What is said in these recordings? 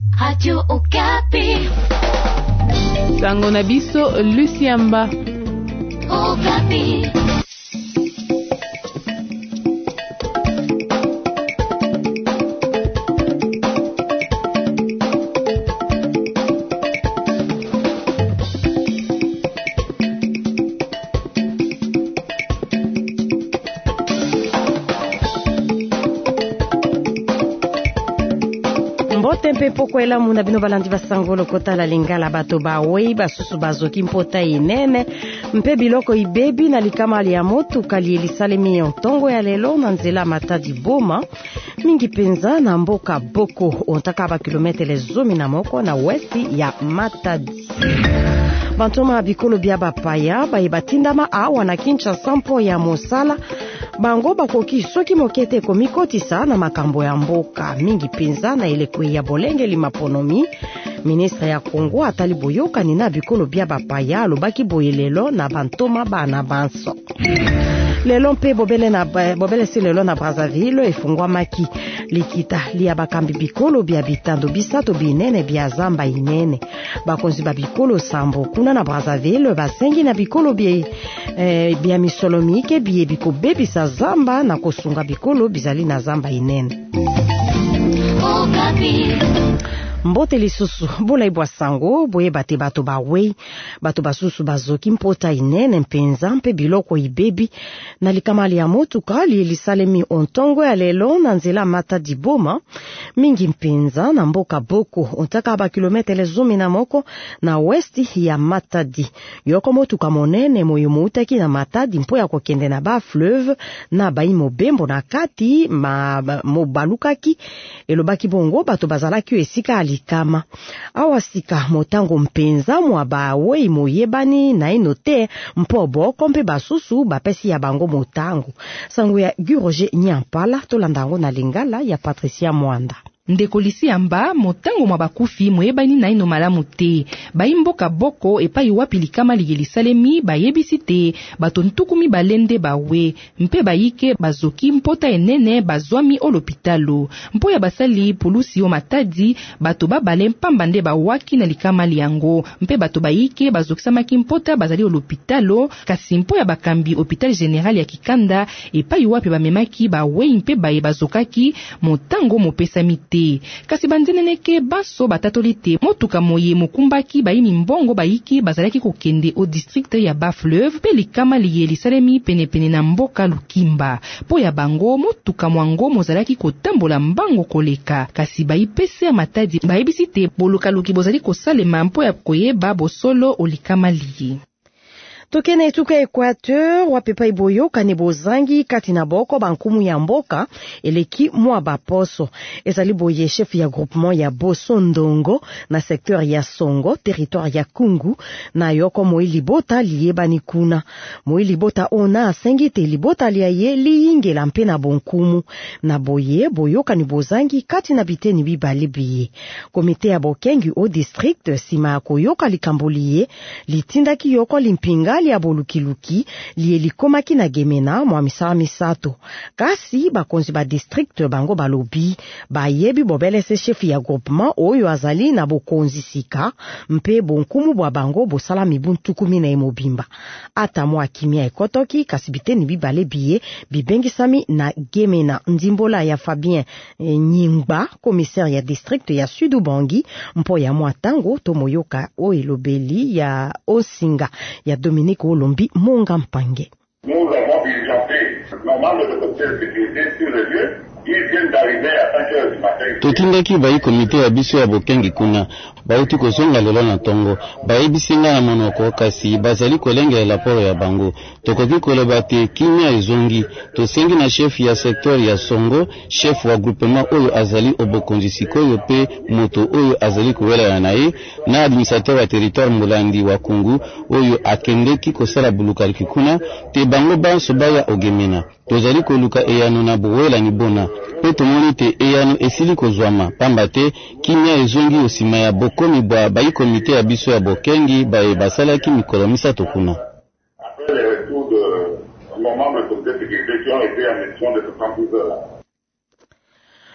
Radio Okapi. Sango na biso Luciamba. Okapi. Tempe poko ela muna bino balandi basangolo kotala lingala bato bawe basusu bazoki mpota inene mpe biloko ibebi na likamali ya motuka lielisalemi ntongo ya lelo na nzela Matadi Boma mingi penza na mboka Boko ontaka ba kilometele 11 na westi ya Matadi. Bantoma bikolo bia bapaya bayibatindama awa na Kinshasa mpo ya mosala bango bakoki soki mokete komikotisa na makambo ya mboka mingi penza na elekwe ya bolenge limaponomi. Ministre ya Kongo atali boyokani na bikolo bia bapaya alobaki boyelelo na bantoma bana banso. Lelo mpe bobele si lelo na Brazzaville efungwamaki likita lia bakambi bikolo bia bitando bisato binene bia zamba inene bakonzi ba bikolo sambo kuna na Brazzaville basengi na bikolo bia misolomike bie biko bebisa zamba na kosunga bikolo bizali na zamba inene. Mbote lisusu bola ibwa sango boye bate bato bawe bato basusu bazoki mpota inene mpenza mpe biloko ibebi na likamali ya motuka lielisalemi ontongo ya lelo na nzela Matadi Boma mingi mpenza na mboka Boko ontaka ba kilometele 11 na westi ya Matadi. Yoko motuka monene moyo moutaki na Matadi mpo ya kokende na ba fleuve na bayi mobembo na kati mobalukaki elobaki bongo bato bazalaki esika kama awasika motango mpenza mwa bawe moyebani na inote mpo boko mpe basusu bapesi ya bango motango sango ya Guroje Nyampala tolandango na lingala ya Patricia Mwanda. Ndeko Luciamba motango mwa bakufi moyebani na ino malamu te bayimboka Boko epai wapi likama lielisalemi bayebisi te bato ntukumi balende bawe mpe bayike bazoki mpota enene bazwami olopitalo mpo ya basali pulusi o Matadi bato babale mpamba nde bawaki na likama liango mpe bato bayike bazokisamaki mpota bazali olopitalo kasi mpo ya bakambi hôpital général ya Kikanda epai wapi bamemaki bawe mpe baye bazokaki motango mopesami kasi banzeneneke baso batatoli te motuka moye mokumbaki bayimi mbongo bayiki bazalaki kokende au district ya Bas-Fleuve pe likama lielisalemi penepene na mboka Lukimba po ya bango motuka mwango mozalaki kotambola mbango koleka kasi bayipese ya Matadi bayebisi te bolukaluki bozali kosalema mpo ya koyeba bosolo olikama liye. Tokene tuka Equateur wapepa iboyo kane bozangi kati na boko bankumu ya mboka eleki mwa baposo ezali boye chef ya groupement ya Boso Ndongo na secteur ya Songo territoire ya Kungu na yoko Moili Bota liyebani kuna Moili Bota ona asengite libota liaye liyingela mpe na bonkumu na boye boyo kane bozangi kati na biteni bibali biye komite ya Bokengi au district sima ya koyoka likamboliye litindaki yoko limpinga ya bolukiluki lielikomaki na Gemena mwa misala misato kasi bakonzi ba district bango balobi bayebi bobelese chef ya groupement oyo azali na bokonzi sika mpe bonkumu bwa bango bosala mibuntu 10 mobimba ata mwa kimia ekotoki kasi biteni bibale biye bibengisami na Gemena ndimbola ya Fabien Nyingba commissaire ya district ya Sud Ubangi mpo ya mwa tango tomoyoka oelobeli ya Osinga ya Dominique Olombi Monga Mpange. Nous avons diligenté normalement le comité de sécurité sur le lieu. Ils viennent d'arriver à 5 heures du matin. Totindaki bayi komite ya biso ya Bokengi kuna bauti kozonga lelo na tongo bayebisinga na monoko kasi bazali kolengela poro ya bango tokoki koloba te kimia ezongi tosengi na chef ya secteur ya Songo chef wa groupement oyo azali obokonzi sikoyo pe moto oyo azali kuwela ya naye na administrateur wa territoire Mulandi wa Kungu oyo akendeki kosala bulukaliki kuna te bango banso baya ogemena tozali koluka eyano na buwela ni bona pe tomoni te eyano esili kozwama pamba te kimia ezongi osima ya bokomi bwa bayi komite ya biso ya Bokengi baye basalaki mikolo misato kuna. Après les retours de nos membres de comité de sécurité qui ont été en mission de 72 heures là.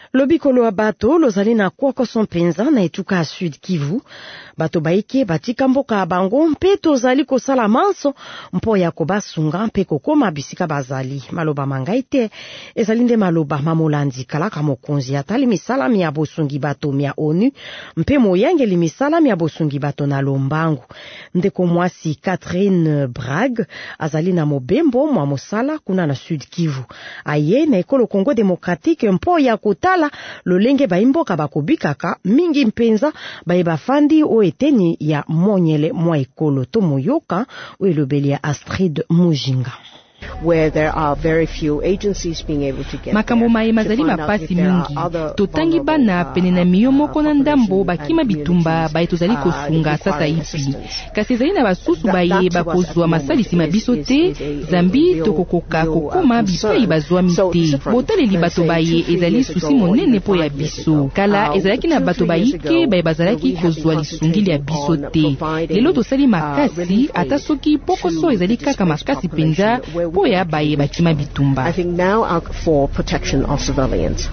Lobikolo wa bato lozali na kwako son penza na etuka Sud Kivu. Bato baike batika mboka bango mpe tozali kosala manso mpo ya kobasunga mpe kokoma bisika bazali. Maloba mangaite ezali nde maloba mamolandi kalaka mokonzi atali misala ya bosungi bato mia ONU mpe moyangeli misala ya bosungi bato na lombangu. Ndeko mwasi Catherine Bragg azali na mobembo mwa mosala kuna na Sud Kivu. Aye na ekolo Congo Démocratique mpo ya kotala lolenge baimboka bakobikaka mingi mpenza baebafandi o eteni ya monyele mwa ekolo tomoyoka o elobeli ya Astrid Mujinga. Where there are very few agencies being able to get makambo mae mazali mapasi mingi totangi bana pene na miyo moko na ndambo bakima bitumba bae tozali kosunga sasa ipi kasi ezali na basusu baye bakozwa masalisi mabiso te zambi tokokoka kokoma bipai bazwami te botaleli bato baye ezali susi monene po ya biso kala ezalaki na bato bayike baye bazalaki kozwa lisungili ya biso te lelo tosali makasi ata soki pokoso ezali kaka makasi penza poya baye bakima bitumba. I think now for protection of civilians.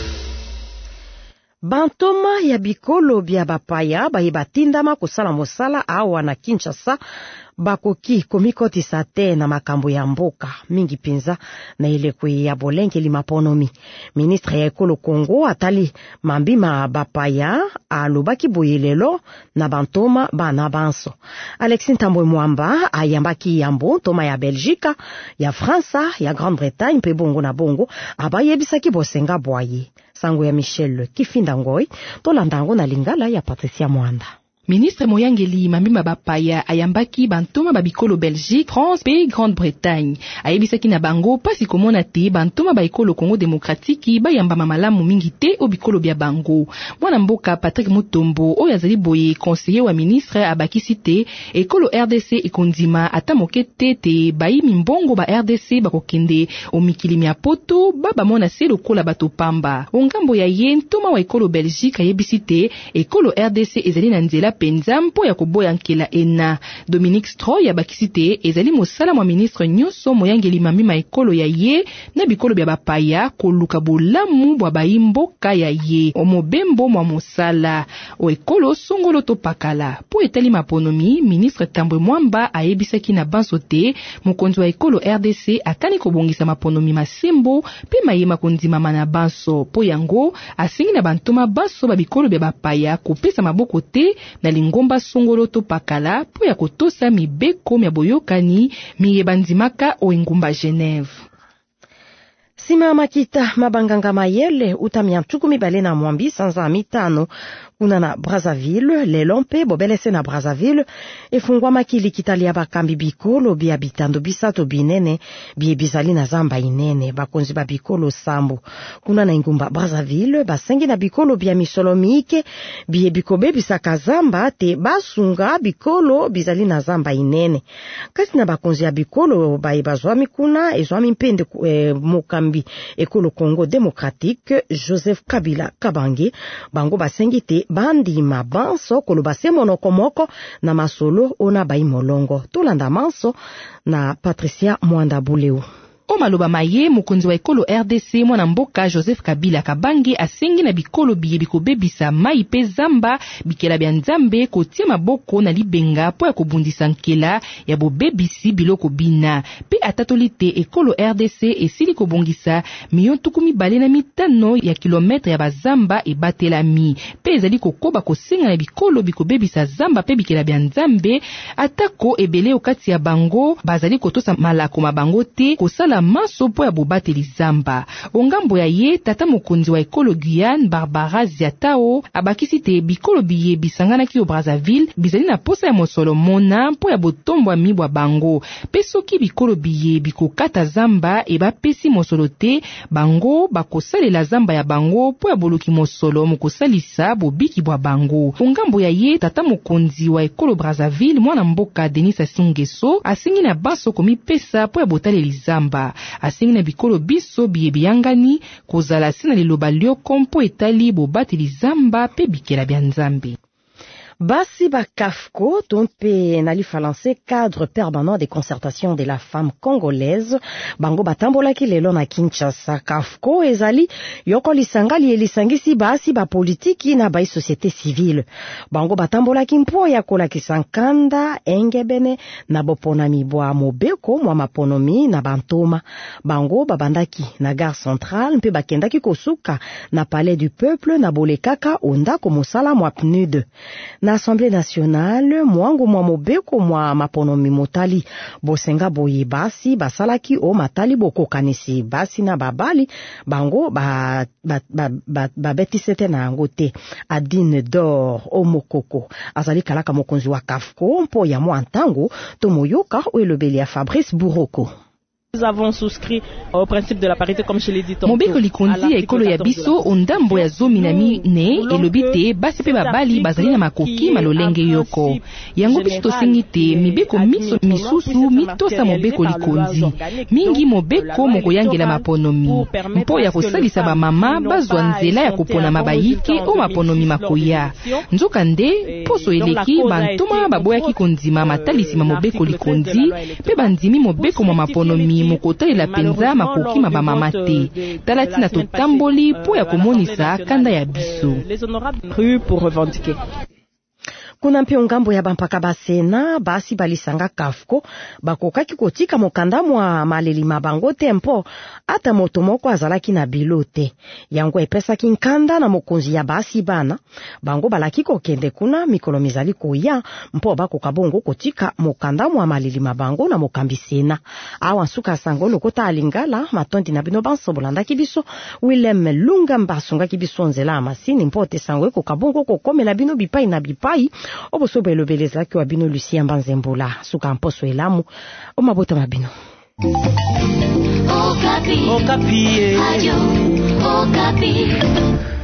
Bantoma ya bikolo bia bapaya baye batindama kosala mosala awa na Kinshasa bakoki komikotisa te na makambo ya mboka mingi penza na elekwe ya bolengeli maponomi. Ministre ya ekolo Kongo atali mambima bapaya alobaki boyelelo na bantoma bana banso. Alexis Ntambwe Mwamba ayambaki yambo toma ya Belgique, ya Fransa, ya Grande-Bretagne mpe bongo na bongo abayebisaki bosenga boye. Sango ya Michel Kifinda Ngoi tolandango na lingala ya Patricia Mwanda. Ministre moyangeli mambima bapaya ayambaki bantoma babikolo Belgique, France pe Grande-Bretagne. Ayebisaki na bango pasi komona te bantoma baikolo Congo Démocratique bayamba malamu mingi te obikolo bia bango. Mwana mboka Patrick Mutombo oyo azali boye conseiller wa ministre abakisi te ekolo RDC ekondima ata moke te bayi mimbongo ba RDC bakokende omikili mia poto baba mona se lokola bato pamba. Ongambo ya ye ntoma wa ekolo Belgique ayebisi te ekolo RDC ezali na nzela penza mpo ya koboya nkela ena. Dominique Stroy abakisi te ezali mosala mwa ministre nyonso moyangeli mambima ekolo ya ye na bikolo bya bapaya koluka bolamu bwa bayimboka ya ye omobembo mwa mosala o ekolo songolo to pakala po etali maponomi. Ministre Tambwe Mwamba ayebisaki na banso te mokonzi wa ekolo RDC akani kobongisa maponomi masembo pe mayema kondima mana banso po yango asingi na bantoma banso babikolo bya bapaya kopesa maboko te na lingomba songolo to pakala po ya kotosa mibeko mya boyokani miyebandimaka o engumba Genève. Sima makita mabanganga mayele utamia ntuku mibale na mwambi sanza mitano kuna na Brazzaville lelo mpe bobelese na Brazzaville efungwa makili kitali ya bakambi bikolo bia bitando bisato binene bie bizali na zamba inene bakonzi ba bikolo sambo kuna na ingumba Brazzaville basengi na bikolo bia misolomike bie bikobe bisaka zamba te basunga bikolo bizali na zamba inene kasi na bakonzi ya bikolo bae bazwami kuna ezwami mpende mokambi ekolo Congo Démocratique Joseph Kabila Kabange bango basengi te bandi mabanso koloba se monokomoko na masolo ona bai molongo tolanda manso na Patricia Mwanda Buleu. O maloba maye mokonzi wa ekolo RDC mwana mboka Joseph Kabila Kabange asengi na bikolo biye bikobebisa mai pe zamba bikela bya nzambe kotia maboko na libenga po ya kobundisa nkela ya bobebisi biloko bina pe atatoli te ekolo RDC esili kobongisa $250 ya kilometre ya bazamba ebatelami pe ezali kokoba kosenga na bikolo bikobebisa zamba pe bikela bya nzambe atako ebele okati ya bango bazali kotosa malako mabango te kosala maso po ya bobateli zamba. Ongambo ya ye tata mokonzi wa ekolo Guyane Barbara Ziatao abakisi te bikolo biye bisanganaki o Brazzaville bizali na posa ya mosolo mona po ya botombo mibwa bango pe soki bikolo biye bikokata zamba ebapesi mosolo te bango bakosalela zamba ya bango po ya boluki mosolo mokosalisa bobiki bwa bango. Ongambo ya ye tata mokonzi wa ekolo Brazzaville mwana mboka Denis Sassou Nguesso asingi na baso komipesa po ya botaleli zamba asingi na bikolo biso biye biyangani kozala sina liloba lioko mpo etali bobateli zamba pe bikela bya nzambe. Basi ba CAFCO tompe nalifa lancé cadre permanent de concertation de la femme congolaise bango batambolaki lelo na Kinshasa. CAFCO ezali yoko lisangali elisangisi basi ba politiki na ba société civile bango batambolaki mpo ya kolakisa nkanda engebene na boponami bwa mobeko mwa maponomi na bantoma bango babandaki na gare centrale mpe bakendaki kosuka na palais du peuple na bolekaka ondako mosala mwa PNUD. Na Assemblée nationale mwangu mwa mobeko mwa maponomi motali bosenga boye basi basalaki o matali bokokanisi basi na babali bango babetisete na yango te. Adine Dor Omokoko azali kalaka mokonzi wa CAFCO mpo ya mwa ntango tomoyoka o elobeli ya Fabrice Bouroko. Nous avons souscrit au principe de la parité comme je l'ai dit tantôt. Mobeko likondi ya ekolo ya biso ondambo ya zomi na mine elobite basi pe babali bazali na makoki malolenge yoko. Yango biso tosengi te mibeko miso misusu mitosa mobeko likondi. Mingi mobeko mokoyangela maponomi. Mpo ya kosalisa ba mama bazwa nzela ya kopona mabayike o maponomi makoya. Nzoka nde poso eleki bantoma baboyaki kondima matalisi ma mobeko likondi pe bandimi mobeko mwa maponomi mokotalela penza makoki mabamama te. Talati na totamboli po ya komonisa kanda ya biso. Les honorables rues pour revendiquer. Kuna mpe ngambo ya bampaka basena basi balisanga CAFCO bakokaki kotika mokanda mwa maleli mabango tempo ata moto moko azalaki na bilote yango epesaki nkanda na mokonzi ya basi bana bango balaki kokende kuna mikolo mizali koya mpo bakoka bongo kotika mokanda mwa maleli mabango na mokambi sena awa nsuka sango lokota alingala matondi na bino bansobolandaki biso Willem Lunga mbasungaki biso nzela masini mpo te sango koka bongo kokomela bino bipai na bipai obosobe lobeleza ki wa bino Lucien Banzembola suka mposo elamu o mabota mabino. Okapi. Okapi. Radio Okapi.